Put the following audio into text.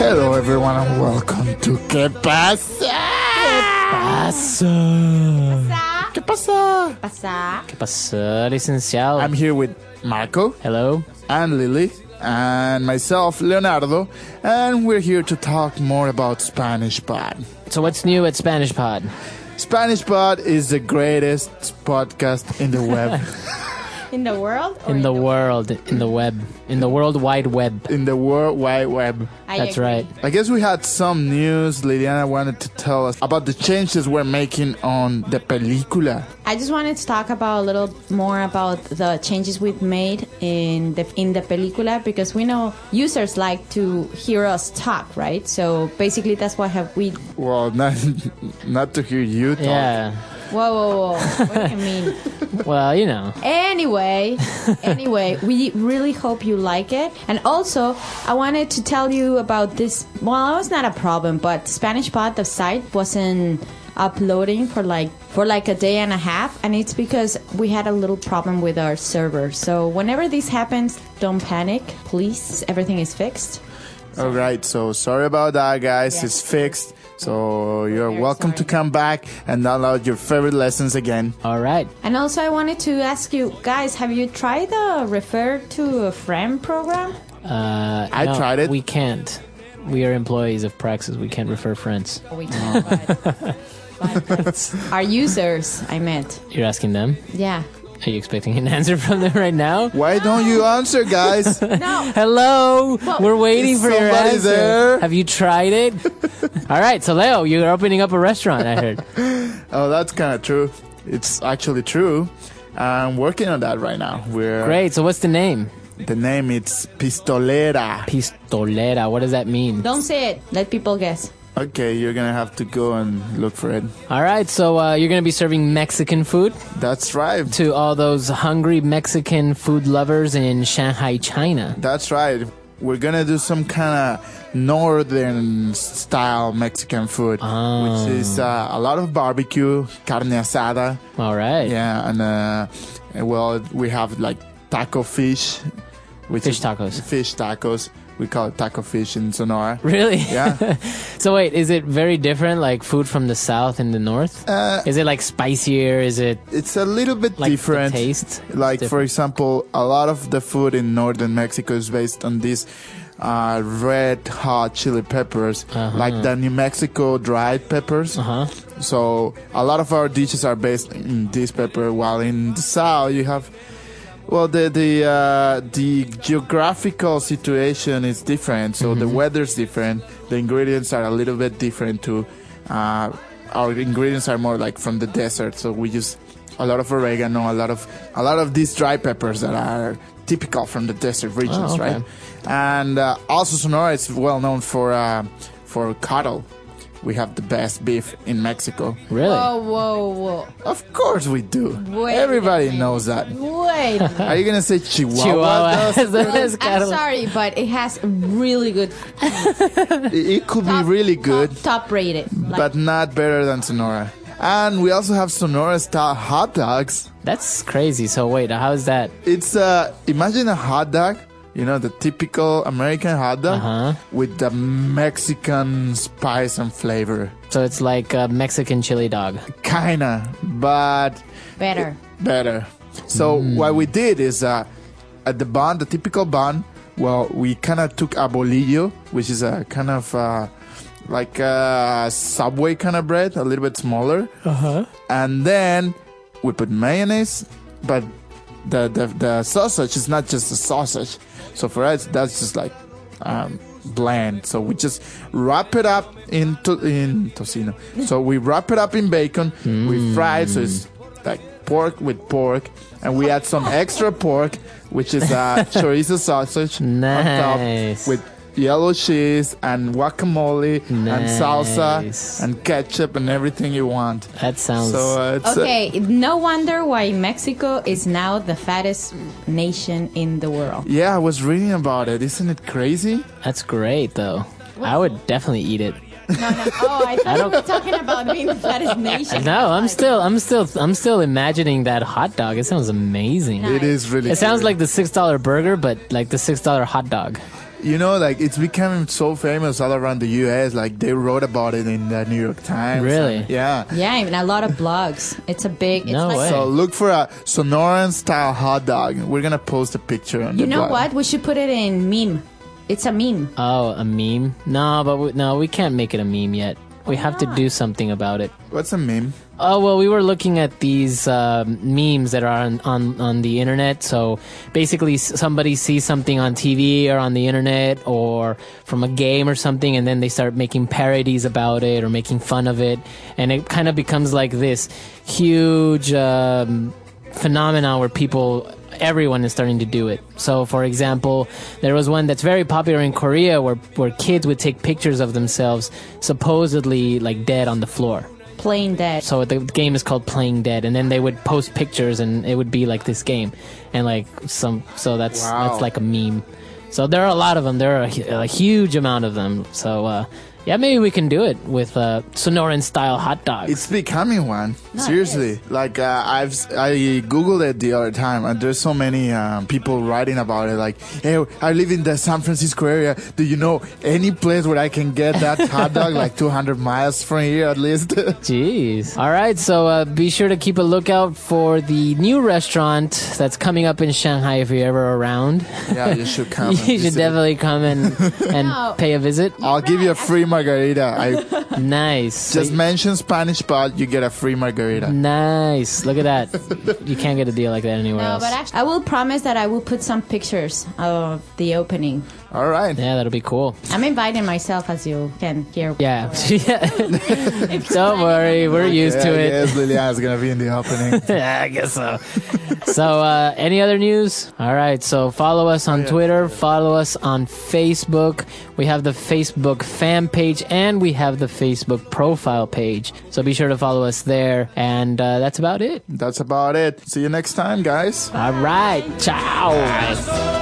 Hello, everyone, and welcome to ¿Qué pasa? ¿Qué pasa? ¿Qué pasa, licenciado? I'm here with Marco Hello. and Lily and myself, Leonardo, and we're here to talk more about Spanish Pod. So what's new at Spanish Pod? Spanish Pod is the greatest podcast in the web. In the world? Or In the world, in the web, in the World Wide Web. In the World Wide Web. That's right. I guess we had some news. Liliana wanted to tell us about the changes we're making on the película. I just wanted to talk about a little more about the changes we've made in the película, because we know users like to hear us talk, right? So basically that's what we... Well, not to hear you talk. Yeah. Whoa. What do you mean? Well, you know. Anyway, we really hope you like it. And also, I wanted to tell you about this. Well, it was not a problem, but Spanish Pod, the site, wasn't uploading for like a day and a half, and it's because we had a little problem with our server. So whenever this happens, don't panic, please. Everything is fixed. All right, so sorry about that, guys. Yeah. It's fixed. So you're Very welcome to sorry. come back and download your favorite lessons again. All right. And also, I wanted to ask you guys, have you tried the Refer to a Friend program? I No, tried it. We can't. We are employees of Praxis. We can't refer friends. We can, but our users, I meant. You're asking them? Yeah. Are you expecting an answer from them right now? Why don't you answer, guys? No. Hello. We're waiting Is for your somebody answer. there? Have you tried it? All right. So Leo, you're opening up a restaurant, I heard. Oh, that's kind of true. It's actually true. I'm working on that right now. Great. So what's the name? The name is Pistolera. Pistolera. What does that mean? Don't say it. Let people guess. Okay, you're gonna have to go and look for it. All right. So you're going to be serving Mexican food That's right. to all those hungry Mexican food lovers in Shanghai, China. That's right. We're gonna do some kind of northern style Mexican food, which is a lot of barbecue, carne asada. All right. Yeah, and well, we have like taco fish, which Fish is tacos. Fish tacos. We call it taco fish in Sonora. Really? Yeah. So wait, is it very different, like food from the south and the north? Is it like spicier? Is it It's a little bit like different. the taste? Like, for different? example, a lot of the food in northern Mexico is based on these red hot chili peppers, like the New Mexico dried peppers. So a lot of our dishes are based in this pepper, while in the south you have, well, the geographical situation is different, so the weather's different. The ingredients are a little bit different too. Our ingredients are more like from the desert, so we use a lot of oregano, a lot of these dry peppers that are typical from the desert regions, okay. right? And also Sonora is well known for cattle. We have the best beef in Mexico. Really? Whoa. Of course we do. Wait a Everybody minute. knows that. Wait. Are you gonna say Chihuahua? Chihuahua. does? I'm sorry, but it has really good, It could be really good, top rated. Like, but not better than Sonora. And we also have Sonora style hot dogs. That's crazy. So wait, how is that? It's imagine a hot dog, you know, the typical American hot dog with the Mexican spice and flavor. So it's like a Mexican chili dog. Kinda, but better. better. So what we did is at the bun, the typical bun, well, we kind of took a bolillo, which is a kind of like a Subway kind of bread, a little bit smaller. And then we put mayonnaise, but the sausage is not just a sausage. So for us, that's just like bland. So we just wrap it up in tocino. So we wrap it up in bacon. We fry it, so it's like pork with pork, and we add some extra pork, which is chorizo sausage on Nice. top with yellow cheese and guacamole and salsa Nice. and ketchup and everything you want. That sounds... So it's Okay, no wonder why Mexico is now the fattest nation in the world. yeah, I was reading about it. Isn't it crazy? That's great, though. I would definitely eat it. No. Oh, I thought you were talking about being the fattest nation. No, I'm still imagining that hot dog. It sounds amazing. Nice. It is really. It sounds good. like the $6 burger, but like the $6 hot dog. You know, like it's becoming so famous all around the U.S. Like they wrote about it in the New York Times. Really? Yeah. Yeah, even a lot of blogs. It's a big. It's No like, way. So look for a Sonoran style hot dog. We're gonna post a picture on the You know blog. what? We should put it in meme. It's a meme. Oh, a meme? No, but we can't make it a meme yet. We have to do something about it. What's a meme? Oh, well, we were looking at these memes that are on the internet. So basically somebody sees something on TV or on the internet or from a game or something, and then they start making parodies about it or making fun of it. And it kind of becomes like this huge phenomenon where everyone is starting to do it. So, for example, there was one that's very popular in Korea where kids would take pictures of themselves supposedly like dead on the floor. Playing dead. So the game is called Playing Dead, and then they would post pictures, and it would be like this game, and like so that's like a meme. So there are a lot of them. There are a huge amount of them. So yeah, maybe we can do it with Sonoran style hot dogs. It's becoming one. No, Seriously. it Like I googled it the other time, and there's so many people writing about it. Like, hey, I live in the San Francisco area. Do you know any place where I can get that hot dog? Like 200 miles from here at least. Jeez. All right, so be sure to keep a lookout for the new restaurant that's coming up in Shanghai if you're ever around. Yeah, you should come. You should definitely come and No. pay a visit. I'll give you a free margarita. I Nice. just mention Spanish Pod, you get a free margarita. Nice. Look at that. You can't get a deal like that anywhere No, else. but actually, I will promise that I will put some pictures of the opening. All right. Yeah, that'll be cool. I'm inviting myself, as you can hear. Yeah. Don't worry, we're used to it. Yes, Liliana's gonna be in the opening. Yeah, I guess so. So, any other news? All right. So, follow us on Twitter. Follow us on Facebook. We have the Facebook fan page and we have the Facebook profile page. So, be sure to follow us there. And that's about it. That's about it. See you next time, guys. All right. Ciao.